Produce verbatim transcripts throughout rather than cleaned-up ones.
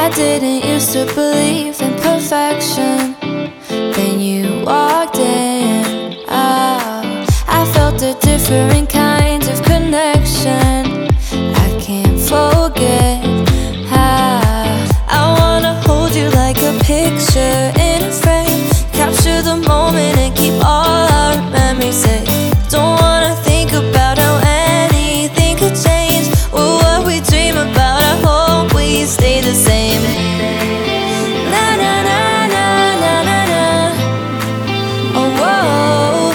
didn't used to believe in perfection. Then you walked in, oh, I felt a different kind of connection. I can't forget how I wanna hold you like a picture in a frame, capture the moment and keep all our memories safe. Don't wanna think about how anything could change, or what we dream about. I hope we stay the same. Na na na na na na na. Oh whoa.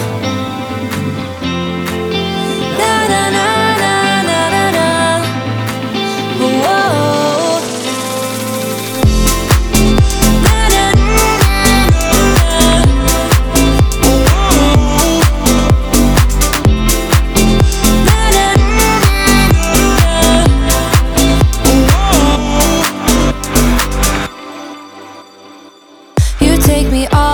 Na na na na na na na. Oh whoa. Na na na na na. You take me all